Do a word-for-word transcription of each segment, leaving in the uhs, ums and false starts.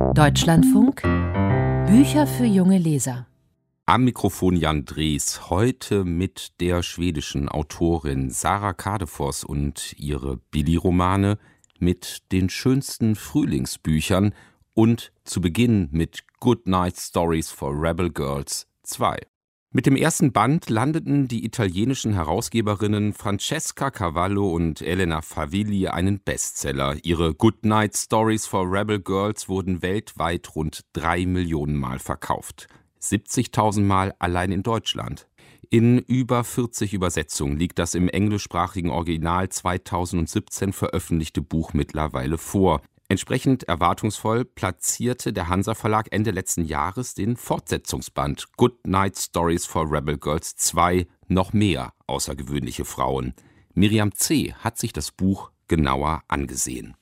Deutschlandfunk Bücher für junge Leser. Am Mikrofon Jan Drees, heute mit der schwedischen Autorin Sara Kadefors und ihre Billy-Romane, mit den schönsten Frühlingsbüchern und zu Beginn mit Good Night Stories for Rebel Girls zwei. Mit dem ersten Band landeten die italienischen Herausgeberinnen Francesca Cavallo und Elena Favilli einen Bestseller. Ihre Good Night Stories for Rebel Girls wurden weltweit rund drei Millionen Mal verkauft. siebzigtausend Mal allein in Deutschland. In über vierzig Übersetzungen liegt das im englischsprachigen Original zweitausendsiebzehn veröffentlichte Buch mittlerweile vor. Entsprechend erwartungsvoll platzierte der Hansa Verlag Ende letzten Jahres den Fortsetzungsband Good Night Stories for Rebel Girls zwei, noch mehr außergewöhnliche Frauen. Miriam C. hat sich das Buch genauer angesehen.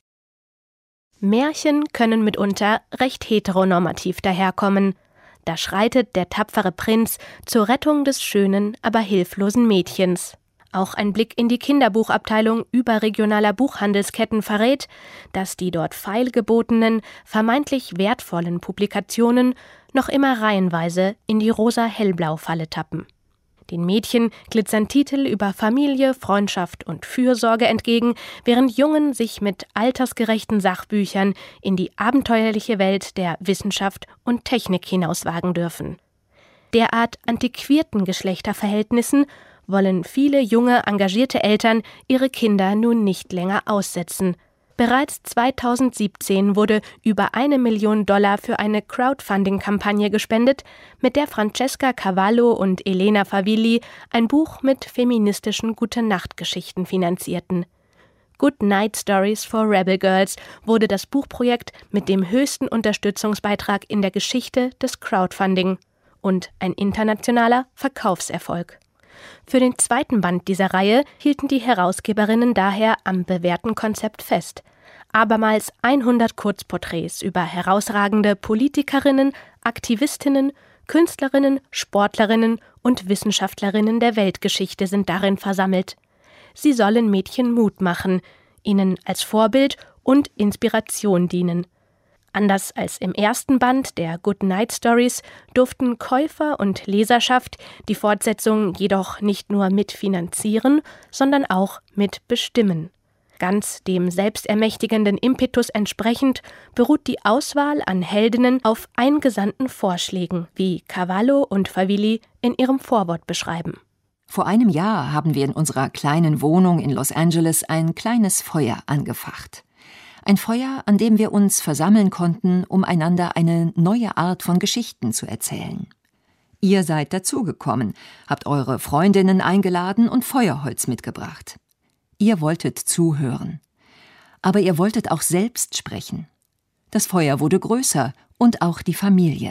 Märchen können mitunter recht heteronormativ daherkommen. Da schreitet der tapfere Prinz zur Rettung des schönen, aber hilflosen Mädchens. Auch ein Blick in die Kinderbuchabteilung überregionaler Buchhandelsketten verrät, dass die dort feilgebotenen, vermeintlich wertvollen Publikationen noch immer reihenweise in die rosa-hellblau-Falle tappen. Den Mädchen glitzern Titel über Familie, Freundschaft und Fürsorge entgegen, während Jungen sich mit altersgerechten Sachbüchern in die abenteuerliche Welt der Wissenschaft und Technik hinauswagen dürfen. Derart antiquierten Geschlechterverhältnissen wollen viele junge, engagierte Eltern ihre Kinder nun nicht länger aussetzen. Bereits zweitausendsiebzehn wurde über eine Million Dollar für eine Crowdfunding-Kampagne gespendet, mit der Francesca Cavallo und Elena Favilli ein Buch mit feministischen Gute-Nacht-Geschichten finanzierten. Good Night Stories for Rebel Girls wurde das Buchprojekt mit dem höchsten Unterstützungsbeitrag in der Geschichte des Crowdfunding und ein internationaler Verkaufserfolg. Für den zweiten Band dieser Reihe hielten die Herausgeberinnen daher am bewährten Konzept fest. Abermals hundert Kurzporträts über herausragende Politikerinnen, Aktivistinnen, Künstlerinnen, Sportlerinnen und Wissenschaftlerinnen der Weltgeschichte sind darin versammelt. Sie sollen Mädchen Mut machen, ihnen als Vorbild und Inspiration dienen. Anders als im ersten Band der Good Night Stories durften Käufer und Leserschaft die Fortsetzung jedoch nicht nur mitfinanzieren, sondern auch mitbestimmen. Ganz dem selbstermächtigenden Impetus entsprechend beruht die Auswahl an Heldinnen auf eingesandten Vorschlägen, wie Cavallo und Favilli in ihrem Vorwort beschreiben. Vor einem Jahr haben wir in unserer kleinen Wohnung in Los Angeles ein kleines Feuer angefacht. Ein Feuer, an dem wir uns versammeln konnten, um einander eine neue Art von Geschichten zu erzählen. Ihr seid dazugekommen, habt eure Freundinnen eingeladen und Feuerholz mitgebracht. Ihr wolltet zuhören. Aber ihr wolltet auch selbst sprechen. Das Feuer wurde größer und auch die Familie.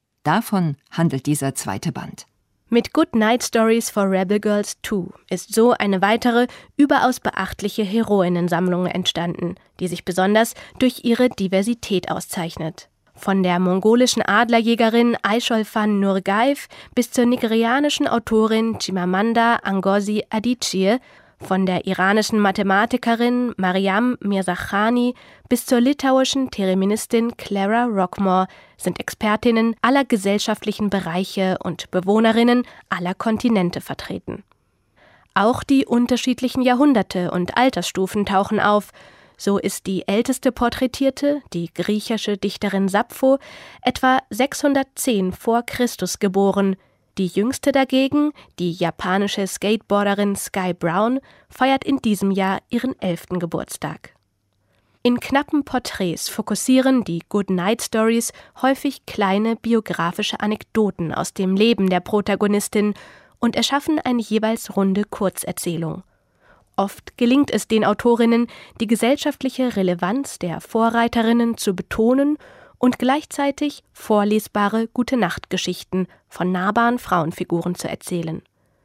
Davon handelt dieser zweite Band. Mit Good Night Stories for Rebel Girls zwei ist so eine weitere, überaus beachtliche Heroinnensammlung entstanden, die sich besonders durch ihre Diversität auszeichnet. Von der mongolischen Adlerjägerin Aishol-Fan Nurgaev bis zur nigerianischen Autorin Chimamanda Ngozi Adichie, von der iranischen Mathematikerin Mariam Mirzakhani bis zur litauischen Thereministin Clara Rockmore sind Expertinnen aller gesellschaftlichen Bereiche und Bewohnerinnen aller Kontinente vertreten. Auch die unterschiedlichen Jahrhunderte und Altersstufen tauchen auf. So ist die älteste Porträtierte, die griechische Dichterin Sappho, etwa sechshundertzehn vor Christus geboren. Die jüngste dagegen, die japanische Skateboarderin Sky Brown, feiert in diesem Jahr ihren elften Geburtstag. In knappen Porträts fokussieren die Good Night Stories häufig kleine biografische Anekdoten aus dem Leben der Protagonistin und erschaffen eine jeweils runde Kurzerzählung. Oft gelingt es den Autorinnen, die gesellschaftliche Relevanz der Vorreiterinnen zu betonen und gleichzeitig vorlesbare Gute-Nacht-Geschichten von nahbaren Frauenfiguren zu erzählen.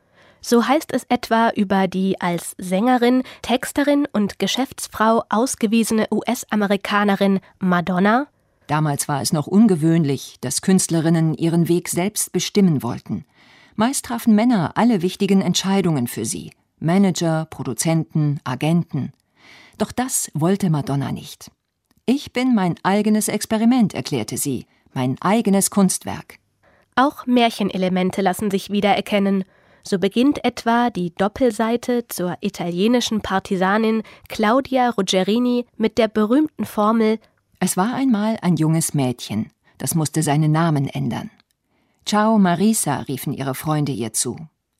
So heißt es etwa über die als Sängerin, Texterin und Geschäftsfrau ausgewiesene U S-Amerikanerin Madonna: Damals war es noch ungewöhnlich, dass Künstlerinnen ihren Weg selbst bestimmen wollten. Meist trafen Männer alle wichtigen Entscheidungen für sie: Manager, Produzenten, Agenten. Doch das wollte Madonna nicht. »Ich bin mein eigenes Experiment«, erklärte sie, »mein eigenes Kunstwerk.« Auch Märchenelemente lassen sich wiedererkennen. So beginnt etwa die Doppelseite zur italienischen Partisanin Claudia Ruggerini mit der berühmten Formel: »Es war einmal ein junges Mädchen, das musste seinen Namen ändern. Ciao Marisa«, riefen ihre Freunde ihr zu.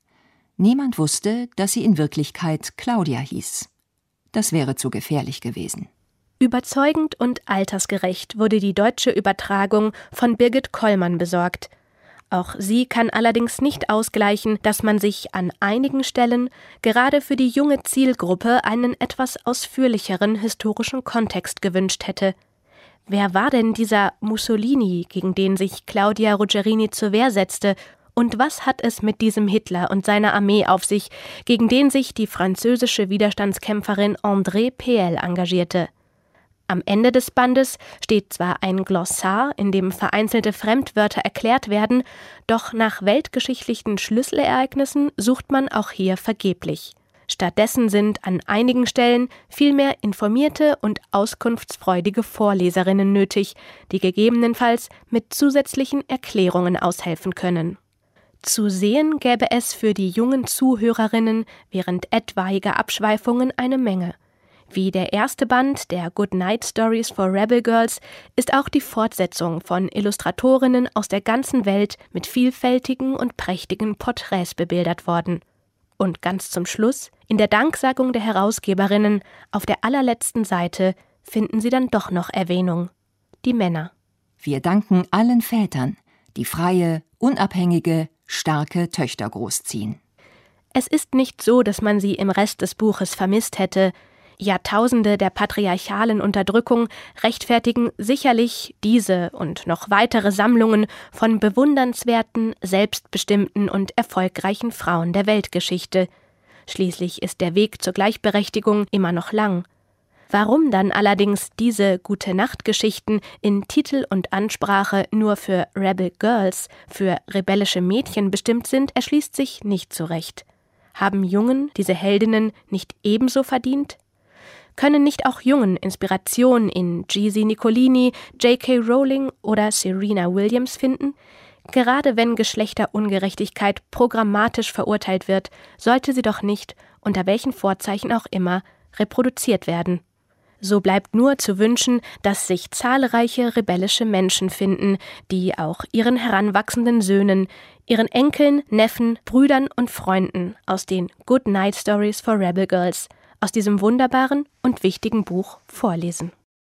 Niemand wusste, dass sie in Wirklichkeit Claudia hieß. Das wäre zu gefährlich gewesen. Überzeugend und altersgerecht wurde die deutsche Übertragung von Birgit Kollmann besorgt. Auch sie kann allerdings nicht ausgleichen, dass man sich an einigen Stellen gerade für die junge Zielgruppe einen etwas ausführlicheren historischen Kontext gewünscht hätte. Wer war denn dieser Mussolini, gegen den sich Claudia Ruggerini zur Wehr setzte, und was hat es mit diesem Hitler und seiner Armee auf sich, gegen den sich die französische Widerstandskämpferin André Péel engagierte? Am Ende des Bandes steht zwar ein Glossar, in dem vereinzelte Fremdwörter erklärt werden, doch nach weltgeschichtlichen Schlüsselereignissen sucht man auch hier vergeblich. Stattdessen sind an einigen Stellen vielmehr informierte und auskunftsfreudige Vorleserinnen nötig, die gegebenenfalls mit zusätzlichen Erklärungen aushelfen können. Zu sehen gäbe es für die jungen Zuhörerinnen während etwaiger Abschweifungen eine Menge. Wie der erste Band der Good Night Stories for Rebel Girls ist auch die Fortsetzung von Illustratorinnen aus der ganzen Welt mit vielfältigen und prächtigen Porträts bebildert worden. Und ganz zum Schluss, in der Danksagung der Herausgeberinnen, auf der allerletzten Seite, finden Sie dann doch noch Erwähnung: die Männer. Wir danken allen Vätern, die freie, unabhängige, starke Töchter großziehen. Es ist nicht so, dass man sie im Rest des Buches vermisst hätte. Jahrtausende der patriarchalen Unterdrückung rechtfertigen sicherlich diese und noch weitere Sammlungen von bewundernswerten, selbstbestimmten und erfolgreichen Frauen der Weltgeschichte. Schließlich ist der Weg zur Gleichberechtigung immer noch lang. Warum dann allerdings diese Gute-Nacht-Geschichten in Titel und Ansprache nur für Rebel Girls, für rebellische Mädchen bestimmt sind, erschließt sich nicht so recht. Haben Jungen diese Heldinnen nicht ebenso verdient? Können nicht auch Jungen Inspiration in G C Nicolini, J K Rowling oder Serena Williams finden? Gerade wenn Geschlechterungerechtigkeit programmatisch verurteilt wird, sollte sie doch nicht, unter welchen Vorzeichen auch immer, reproduziert werden. So bleibt nur zu wünschen, dass sich zahlreiche rebellische Menschen finden, die auch ihren heranwachsenden Söhnen, ihren Enkeln, Neffen, Brüdern und Freunden aus den Good Night Stories for Rebel Girls aus diesem wunderbaren und wichtigen Buch vorlesen.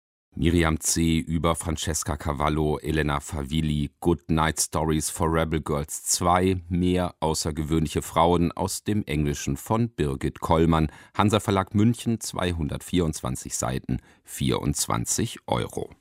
Miriam C. über Francesca Cavallo, Elena Favilli, Good Night Stories for Rebel Girls zwei, mehr außergewöhnliche Frauen aus dem Englischen von Birgit Kollmann, Hansa Verlag München, zweihundertvierundzwanzig Seiten, vierundzwanzig Euro.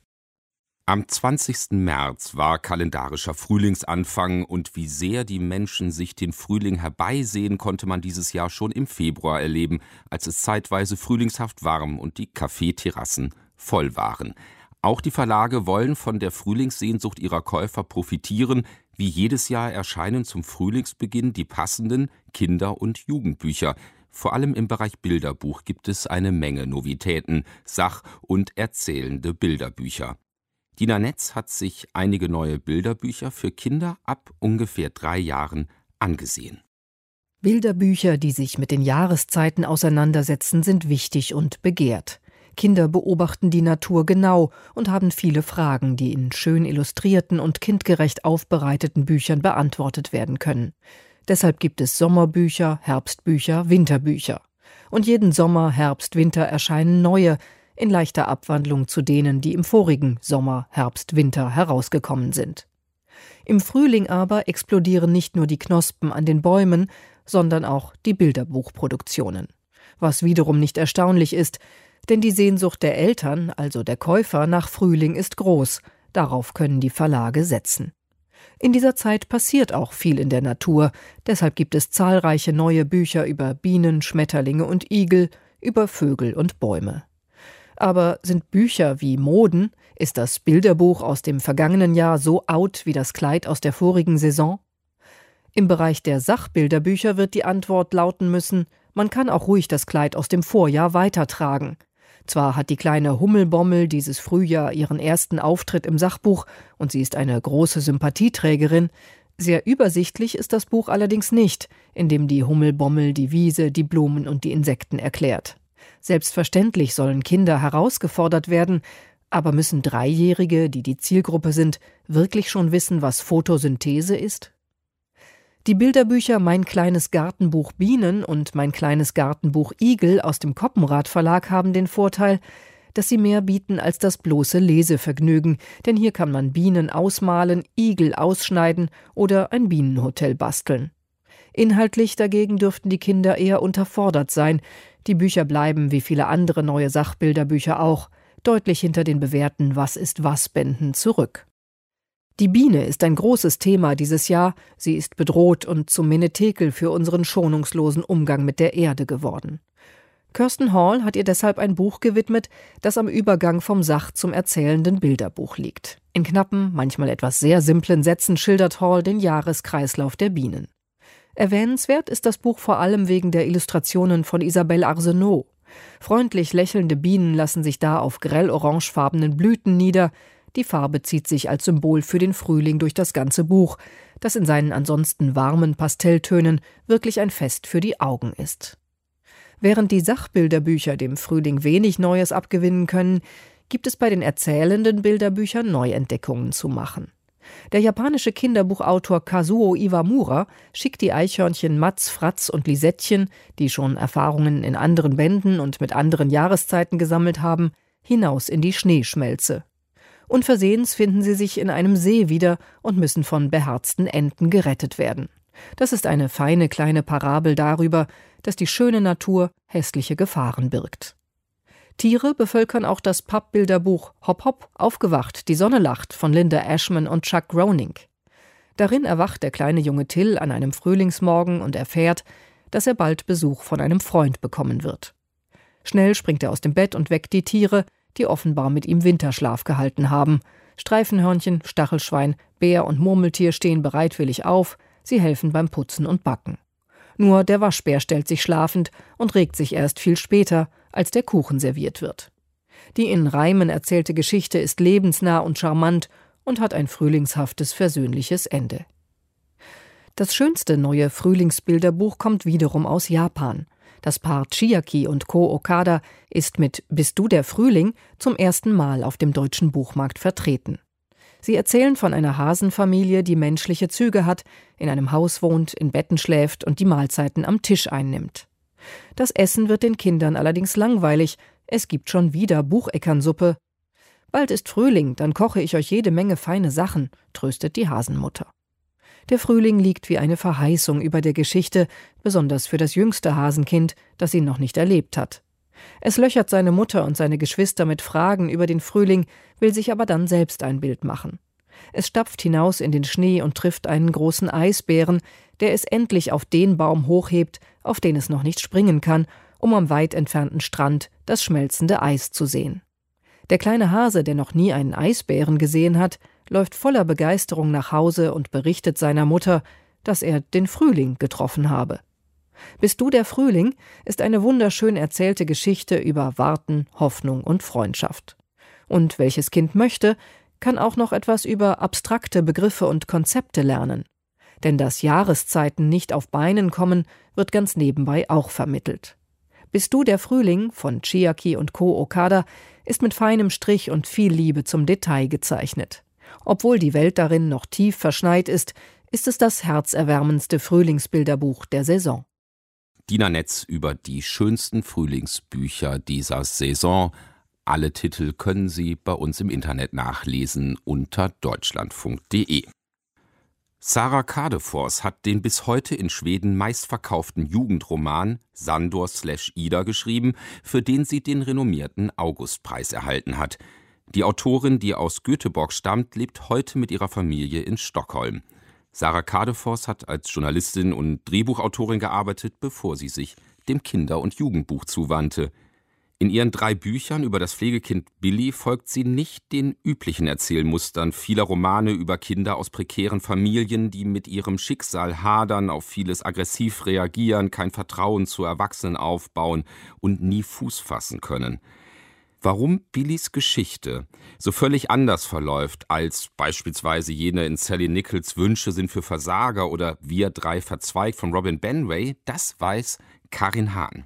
Am zwanzigsten März war kalendarischer Frühlingsanfang, und wie sehr die Menschen sich den Frühling herbeisehen, konnte man dieses Jahr schon im Februar erleben, als es zeitweise frühlingshaft warm und die Kaffeeterrassen voll waren. Auch die Verlage wollen von der Frühlingssehnsucht ihrer Käufer profitieren. Wie jedes Jahr erscheinen zum Frühlingsbeginn die passenden Kinder- und Jugendbücher. Vor allem im Bereich Bilderbuch gibt es eine Menge Novitäten, Sach- und erzählende Bilderbücher. Dina Netz hat sich einige neue Bilderbücher für Kinder ab ungefähr drei Jahren angesehen. Bilderbücher, die sich mit den Jahreszeiten auseinandersetzen, sind wichtig und begehrt. Kinder beobachten die Natur genau und haben viele Fragen, die in schön illustrierten und kindgerecht aufbereiteten Büchern beantwortet werden können. Deshalb gibt es Sommerbücher, Herbstbücher, Winterbücher. Und jeden Sommer, Herbst, Winter erscheinen neue, in leichter Abwandlung zu denen, die im vorigen Sommer, Herbst, Winter herausgekommen sind. Im Frühling aber explodieren nicht nur die Knospen an den Bäumen, sondern auch die Bilderbuchproduktionen. Was wiederum nicht erstaunlich ist, denn die Sehnsucht der Eltern, also der Käufer, nach Frühling ist groß. Darauf können die Verlage setzen. In dieser Zeit passiert auch viel in der Natur, deshalb gibt es zahlreiche neue Bücher über Bienen, Schmetterlinge und Igel, über Vögel und Bäume. Aber sind Bücher wie Moden? Ist das Bilderbuch aus dem vergangenen Jahr so out wie das Kleid aus der vorigen Saison? Im Bereich der Sachbilderbücher wird die Antwort lauten müssen: Man kann auch ruhig das Kleid aus dem Vorjahr weitertragen. Zwar hat die kleine Hummelbommel dieses Frühjahr ihren ersten Auftritt im Sachbuch und sie ist eine große Sympathieträgerin. Sehr übersichtlich ist das Buch allerdings nicht, in dem die Hummelbommel die Wiese, die Blumen und die Insekten erklärt. Selbstverständlich sollen Kinder herausgefordert werden, aber müssen Dreijährige, die die Zielgruppe sind, wirklich schon wissen, was Photosynthese ist? Die Bilderbücher Mein kleines Gartenbuch Bienen und Mein kleines Gartenbuch Igel aus dem Koppenrad Verlag haben den Vorteil, dass sie mehr bieten als das bloße Lesevergnügen, denn hier kann man Bienen ausmalen, Igel ausschneiden oder ein Bienenhotel basteln. Inhaltlich dagegen dürften die Kinder eher unterfordert sein. Die Bücher bleiben, wie viele andere neue Sachbilderbücher auch, deutlich hinter den bewährten Was-ist-was-Bänden zurück. Die Biene ist ein großes Thema dieses Jahr. Sie ist bedroht und zum Menetekel für unseren schonungslosen Umgang mit der Erde geworden. Kirsten Hall hat ihr deshalb ein Buch gewidmet, das am Übergang vom Sach- zum erzählenden Bilderbuch liegt. In knappen, manchmal etwas sehr simplen Sätzen schildert Hall den Jahreskreislauf der Bienen. Erwähnenswert ist das Buch vor allem wegen der Illustrationen von Isabelle Arsenault. Freundlich lächelnde Bienen lassen sich da auf grell orangefarbenen Blüten nieder. Die Farbe zieht sich als Symbol für den Frühling durch das ganze Buch, das in seinen ansonsten warmen Pastelltönen wirklich ein Fest für die Augen ist. Während die Sachbilderbücher dem Frühling wenig Neues abgewinnen können, gibt es bei den erzählenden Bilderbüchern Neuentdeckungen zu machen. Der japanische Kinderbuchautor Kazuo Iwamura schickt die Eichhörnchen Matz, Fratz und Lisettchen, die schon Erfahrungen in anderen Bänden und mit anderen Jahreszeiten gesammelt haben, hinaus in die Schneeschmelze. Unversehens finden sie sich in einem See wieder und müssen von beherzten Enten gerettet werden. Das ist eine feine kleine Parabel darüber, dass die schöne Natur hässliche Gefahren birgt. Tiere bevölkern auch das Pappbilderbuch Hopp Hopp, aufgewacht, die Sonne lacht von Linda Ashman und Chuck Groening. Darin erwacht der kleine Junge Till an einem Frühlingsmorgen und erfährt, dass er bald Besuch von einem Freund bekommen wird. Schnell springt er aus dem Bett und weckt die Tiere, die offenbar mit ihm Winterschlaf gehalten haben. Streifenhörnchen, Stachelschwein, Bär und Murmeltier stehen bereitwillig auf, sie helfen beim Putzen und Backen. Nur der Waschbär stellt sich schlafend und regt sich erst viel später, als der Kuchen serviert wird. Die in Reimen erzählte Geschichte ist lebensnah und charmant und hat ein frühlingshaftes, versöhnliches Ende. Das schönste neue Frühlingsbilderbuch kommt wiederum aus Japan. Das Paar Chiaki und Ko Okada ist mit Bist du der Frühling zum ersten Mal auf dem deutschen Buchmarkt vertreten. Sie erzählen von einer Hasenfamilie, die menschliche Züge hat, in einem Haus wohnt, in Betten schläft und die Mahlzeiten am Tisch einnimmt. Das Essen wird den Kindern allerdings langweilig, es gibt schon wieder Bucheckernsuppe. Bald ist Frühling, dann koche ich euch jede Menge feine Sachen, tröstet die Hasenmutter. Der Frühling liegt wie eine Verheißung über der Geschichte, besonders für das jüngste Hasenkind, das ihn noch nicht erlebt hat. Es löchert seine Mutter und seine Geschwister mit Fragen über den Frühling, will sich aber dann selbst ein Bild machen. Es stapft hinaus in den Schnee und trifft einen großen Eisbären, der es endlich auf den Baum hochhebt, auf den es noch nicht springen kann, um am weit entfernten Strand das schmelzende Eis zu sehen. Der kleine Hase, der noch nie einen Eisbären gesehen hat, läuft voller Begeisterung nach Hause und berichtet seiner Mutter, dass er den Frühling getroffen habe. Bist du der Frühling ist eine wunderschön erzählte Geschichte über Warten, Hoffnung und Freundschaft. Und welches Kind möchte, kann auch noch etwas über abstrakte Begriffe und Konzepte lernen. Denn dass Jahreszeiten nicht auf Beinen kommen, wird ganz nebenbei auch vermittelt. Bist du der Frühling von Chiaki und Ko Okada ist mit feinem Strich und viel Liebe zum Detail gezeichnet. Obwohl die Welt darin noch tief verschneit ist, ist es das herzerwärmendste Frühlingsbilderbuch der Saison. Dina Netz über die schönsten Frühlingsbücher dieser Saison. Alle Titel können Sie bei uns im Internet nachlesen unter deutschlandfunk punkt de. Sara Kadefors hat den bis heute in Schweden meistverkauften Jugendroman Sandor slash Ida geschrieben, für den sie den renommierten Augustpreis erhalten hat. Die Autorin, die aus Göteborg stammt, lebt heute mit ihrer Familie in Stockholm. Sara Kadefors hat als Journalistin und Drehbuchautorin gearbeitet, bevor sie sich dem Kinder- und Jugendbuch zuwandte. In ihren drei Büchern über das Pflegekind Billy folgt sie nicht den üblichen Erzählmustern vieler Romane über Kinder aus prekären Familien, die mit ihrem Schicksal hadern, auf vieles aggressiv reagieren, kein Vertrauen zu Erwachsenen aufbauen und nie Fuß fassen können. Warum Billys Geschichte so völlig anders verläuft als beispielsweise jene in Sally Nichols Wünsche sind für Versager oder Wir drei verzweigt von Robin Benway, das weiß Karin Hahn.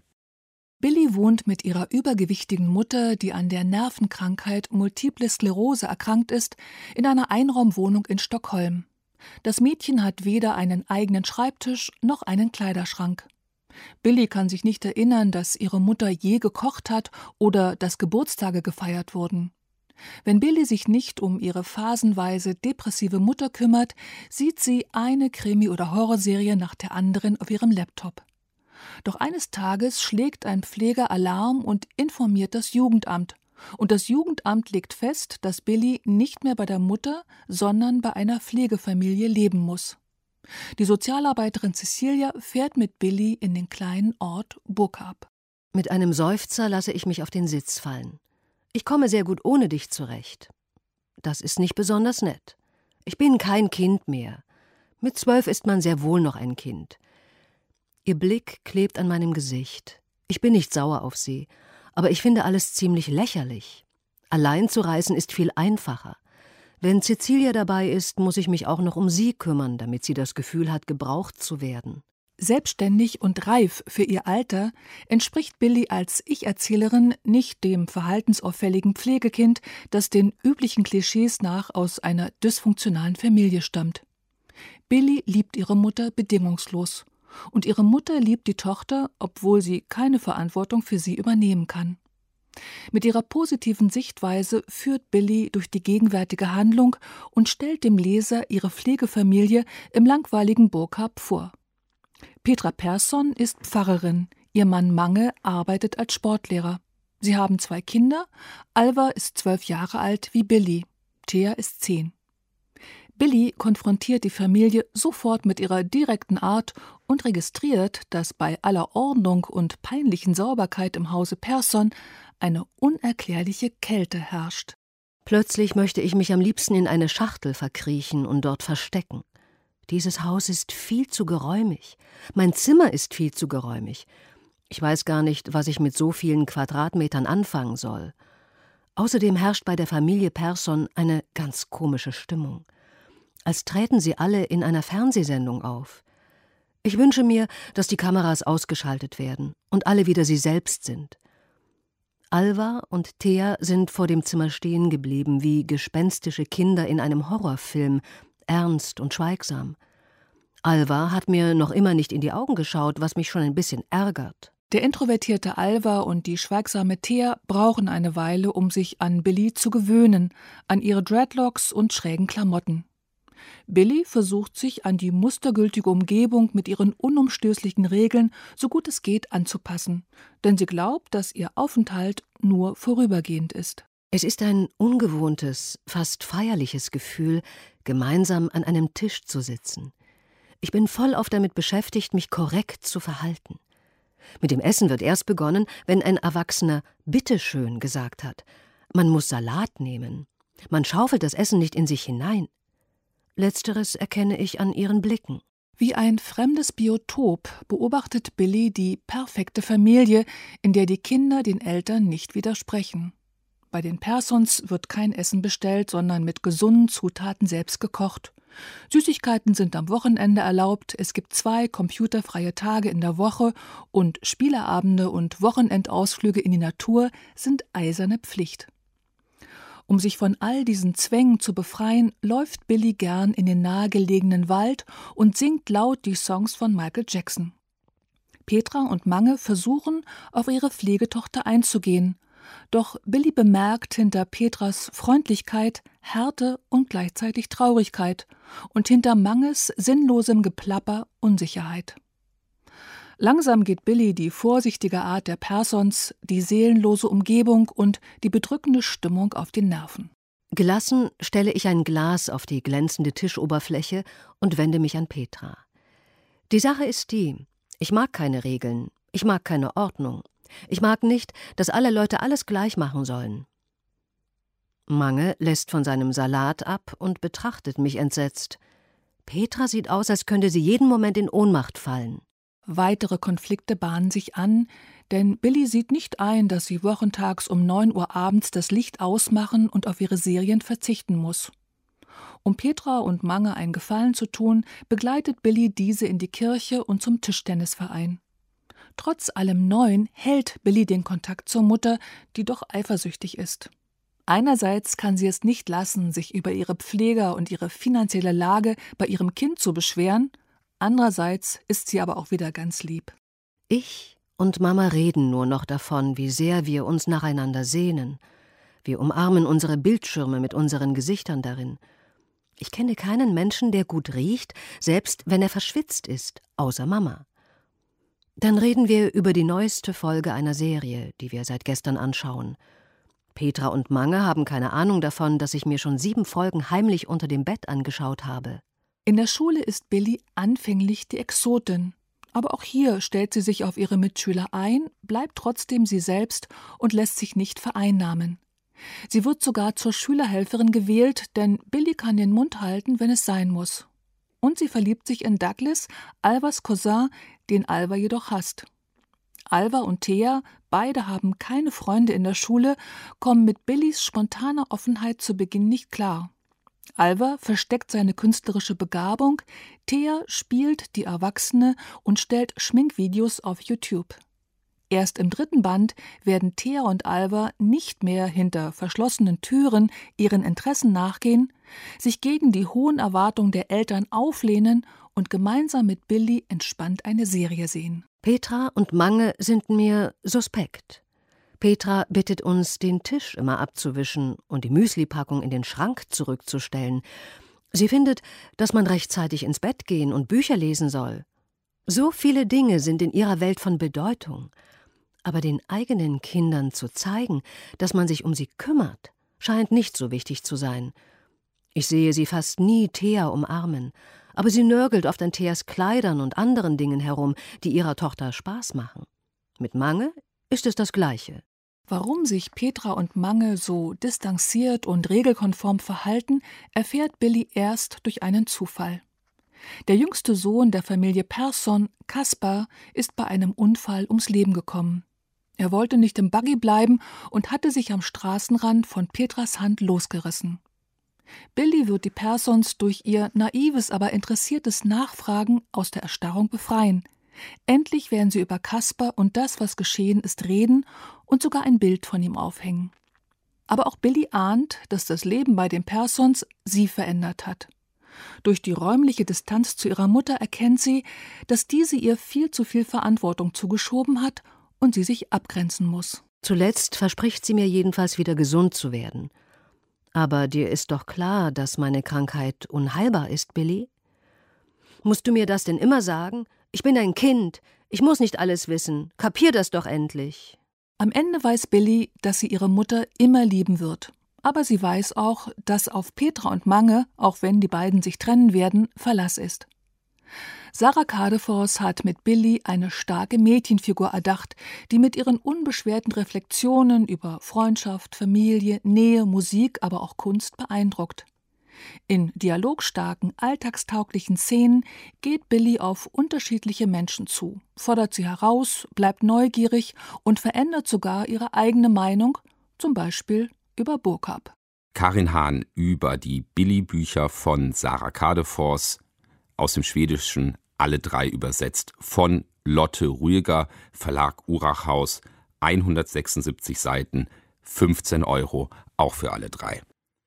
Billy wohnt mit ihrer übergewichtigen Mutter, die an der Nervenkrankheit Multiple Sklerose erkrankt ist, in einer Einraumwohnung in Stockholm. Das Mädchen hat weder einen eigenen Schreibtisch noch einen Kleiderschrank. Billy kann sich nicht erinnern, dass ihre Mutter je gekocht hat oder dass Geburtstage gefeiert wurden. Wenn Billy sich nicht um ihre phasenweise depressive Mutter kümmert, sieht sie eine Krimi- oder Horrorserie nach der anderen auf ihrem Laptop. Doch eines Tages schlägt ein Pfleger Alarm und informiert das Jugendamt. Und das Jugendamt legt fest, dass Billy nicht mehr bei der Mutter, sondern bei einer Pflegefamilie leben muss. Die Sozialarbeiterin Cecilia fährt mit Billy in den kleinen Ort Burkhardt. Mit einem Seufzer lasse ich mich auf den Sitz fallen. Ich komme sehr gut ohne dich zurecht. Das ist nicht besonders nett. Ich bin kein Kind mehr. Mit zwölf ist man sehr wohl noch ein Kind. Ihr Blick klebt an meinem Gesicht. Ich bin nicht sauer auf sie, aber ich finde alles ziemlich lächerlich. Allein zu reisen ist viel einfacher. Wenn Cecilia dabei ist, muss ich mich auch noch um sie kümmern, damit sie das Gefühl hat, gebraucht zu werden. Selbstständig und reif für ihr Alter entspricht Billy als Ich-Erzählerin nicht dem verhaltensauffälligen Pflegekind, das den üblichen Klischees nach aus einer dysfunktionalen Familie stammt. Billy liebt ihre Mutter bedingungslos. Und ihre Mutter liebt die Tochter, obwohl sie keine Verantwortung für sie übernehmen kann. Mit ihrer positiven Sichtweise führt Billy durch die gegenwärtige Handlung und stellt dem Leser ihre Pflegefamilie im langweiligen Burkhardt vor. Petra Persson ist Pfarrerin, ihr Mann Mange arbeitet als Sportlehrer. Sie haben zwei Kinder, Alva ist zwölf Jahre alt wie Billy, Thea ist zehn. Billy konfrontiert die Familie sofort mit ihrer direkten Art und registriert, dass bei aller Ordnung und peinlichen Sauberkeit im Hause Persson eine unerklärliche Kälte herrscht. Plötzlich möchte ich mich am liebsten in eine Schachtel verkriechen und dort verstecken. Dieses Haus ist viel zu geräumig. Mein Zimmer ist viel zu geräumig. Ich weiß gar nicht, was ich mit so vielen Quadratmetern anfangen soll. Außerdem herrscht bei der Familie Persson eine ganz komische Stimmung. Als träten sie alle in einer Fernsehsendung auf. Ich wünsche mir, dass die Kameras ausgeschaltet werden und alle wieder sie selbst sind. Alva und Thea sind vor dem Zimmer stehen geblieben, wie gespenstische Kinder in einem Horrorfilm, ernst und schweigsam. Alva hat mir noch immer nicht in die Augen geschaut, was mich schon ein bisschen ärgert. Der introvertierte Alva und die schweigsame Thea brauchen eine Weile, um sich an Billy zu gewöhnen, an ihre Dreadlocks und schrägen Klamotten. Billy versucht sich an die mustergültige Umgebung mit ihren unumstößlichen Regeln so gut es geht anzupassen, denn sie glaubt, dass ihr Aufenthalt nur vorübergehend ist. Es ist ein ungewohntes, fast feierliches Gefühl, gemeinsam an einem Tisch zu sitzen. Ich bin vollauf damit beschäftigt, mich korrekt zu verhalten. Mit dem Essen wird erst begonnen, wenn ein Erwachsener »Bitteschön« gesagt hat. Man muss Salat nehmen. Man schaufelt das Essen nicht in sich hinein. Letzteres erkenne ich an ihren Blicken. Wie ein fremdes Biotop beobachtet Billy die perfekte Familie, in der die Kinder den Eltern nicht widersprechen. Bei den Persons wird kein Essen bestellt, sondern mit gesunden Zutaten selbst gekocht. Süßigkeiten sind am Wochenende erlaubt, es gibt zwei computerfreie Tage in der Woche und Spieleabende und Wochenendausflüge in die Natur sind eiserne Pflicht. Um sich von all diesen Zwängen zu befreien, läuft Billy gern in den nahegelegenen Wald und singt laut die Songs von Michael Jackson. Petra und Mange versuchen, auf ihre Pflegetochter einzugehen. Doch Billy bemerkt hinter Petras Freundlichkeit Härte und gleichzeitig Traurigkeit und hinter Manges sinnlosem Geplapper Unsicherheit. Langsam geht Billy die vorsichtige Art der Persons, die seelenlose Umgebung und die bedrückende Stimmung auf den Nerven. Gelassen stelle ich ein Glas auf die glänzende Tischoberfläche und wende mich an Petra. Die Sache ist die, ich mag keine Regeln, ich mag keine Ordnung. Ich mag nicht, dass alle Leute alles gleich machen sollen. Mange lässt von seinem Salat ab und betrachtet mich entsetzt. Petra sieht aus, als könnte sie jeden Moment in Ohnmacht fallen. Weitere Konflikte bahnen sich an, Denn Billy sieht nicht ein, dass sie wochentags um neun Uhr abends das Licht ausmachen und auf ihre Serien verzichten muss. Um Petra und Mange einen Gefallen zu tun, begleitet Billy diese in die Kirche und zum Tischtennisverein. Trotz allem Neuen hält Billy den Kontakt zur Mutter, die doch eifersüchtig ist. Einerseits kann sie es nicht lassen, sich über ihre Pfleger und ihre finanzielle Lage bei ihrem Kind zu beschweren, andererseits ist sie aber auch wieder ganz lieb. Ich und Mama reden nur noch davon, wie sehr wir uns nacheinander sehnen. Wir umarmen unsere Bildschirme mit unseren Gesichtern darin. Ich kenne keinen Menschen, der gut riecht, selbst wenn er verschwitzt ist, außer Mama. Dann reden wir über die neueste Folge einer Serie, die wir seit gestern anschauen. Petra und Mange haben keine Ahnung davon, dass ich mir schon sieben Folgen heimlich unter dem Bett angeschaut habe. In der Schule ist Billy anfänglich die Exotin. Aber auch hier stellt sie sich auf ihre Mitschüler ein, bleibt trotzdem sie selbst und lässt sich nicht vereinnahmen. Sie wird sogar zur Schülerhelferin gewählt, denn Billy kann den Mund halten, wenn es sein muss. Und sie verliebt sich in Douglas, Alvas Cousin, den Alva jedoch hasst. Alva und Thea, beide haben keine Freunde in der Schule, kommen mit Billys spontaner Offenheit zu Beginn nicht klar. Alva versteckt seine künstlerische Begabung, Thea spielt die Erwachsene und stellt Schminkvideos auf YouTube. Erst im dritten Band werden Thea und Alva nicht mehr hinter verschlossenen Türen ihren Interessen nachgehen, sich gegen die hohen Erwartungen der Eltern auflehnen und gemeinsam mit Billy entspannt eine Serie sehen. Petra und Mange sind mir suspekt. Petra bittet uns, den Tisch immer abzuwischen und die Müslipackung in den Schrank zurückzustellen. Sie findet, dass man rechtzeitig ins Bett gehen und Bücher lesen soll. So viele Dinge sind in ihrer Welt von Bedeutung. Aber den eigenen Kindern zu zeigen, dass man sich um sie kümmert, scheint nicht so wichtig zu sein. Ich sehe sie fast nie Thea umarmen, aber sie nörgelt oft an Theas Kleidern und anderen Dingen herum, die ihrer Tochter Spaß machen. Mit Mange ist es das Gleiche. Warum sich Petra und Mange so distanziert und regelkonform verhalten, erfährt Billy erst durch einen Zufall. Der jüngste Sohn der Familie Persson, Kaspar, ist bei einem Unfall ums Leben gekommen. Er wollte nicht im Buggy bleiben und hatte sich am Straßenrand von Petras Hand losgerissen. Billy wird die Persons durch ihr naives, aber interessiertes Nachfragen aus der Erstarrung befreien. Endlich werden sie über Kaspar und das, was geschehen ist, reden und sogar ein Bild von ihm aufhängen. Aber auch Billy ahnt, dass das Leben bei den Persons sie verändert hat. Durch die räumliche Distanz zu ihrer Mutter erkennt sie, dass diese ihr viel zu viel Verantwortung zugeschoben hat und sie sich abgrenzen muss. Zuletzt verspricht sie mir jedenfalls wieder gesund zu werden. Aber dir ist doch klar, dass meine Krankheit unheilbar ist, Billy? Musst du mir das denn immer sagen? Ich bin ein Kind, ich muss nicht alles wissen, kapier das doch endlich. Am Ende weiß Billy, dass sie ihre Mutter immer lieben wird. Aber sie weiß auch, dass auf Petra und Mange, auch wenn die beiden sich trennen werden, Verlass ist. Sarah Kadefors hat mit Billy eine starke Mädchenfigur erdacht, die mit ihren unbeschwerten Reflexionen über Freundschaft, Familie, Nähe, Musik, aber auch Kunst beeindruckt. In dialogstarken, alltagstauglichen Szenen geht Billy auf unterschiedliche Menschen zu, fordert sie heraus, bleibt neugierig und verändert sogar ihre eigene Meinung, zum Beispiel über Burkhardt. Karin Hahn über die Billy-Bücher von Sarah Kadefors, aus dem Schwedischen alle drei übersetzt, von Lotte Rüeger, Verlag Urachhaus, hundertsechsundsiebzig Seiten, fünfzehn Euro, auch für alle drei.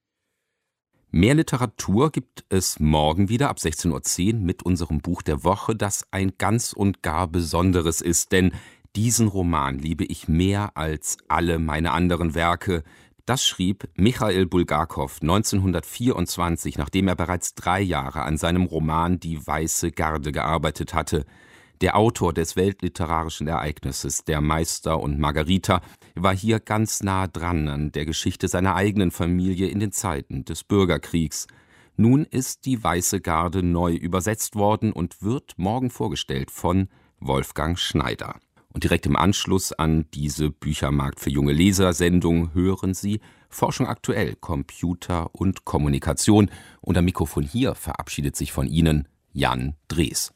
Mehr Literatur gibt es morgen wieder ab sechzehn Uhr zehn mit unserem Buch der Woche, das ein ganz und gar Besonderes ist, denn diesen Roman liebe ich mehr als alle meine anderen Werke. Das schrieb Michail Bulgakow neunzehnhundertvierundzwanzig, nachdem er bereits drei Jahre an seinem Roman Die Weiße Garde gearbeitet hatte. Der Autor des weltliterarischen Ereignisses, der Meister und Margarita, war hier ganz nah dran an der Geschichte seiner eigenen Familie in den Zeiten des Bürgerkriegs. Nun ist Die Weiße Garde neu übersetzt worden und wird morgen vorgestellt von Wolfgang Schneider. Und direkt im Anschluss an diese Büchermarkt für junge Leser-Sendung hören Sie Forschung aktuell, Computer und Kommunikation. Und am Mikrofon hier verabschiedet sich von Ihnen Jan Drees.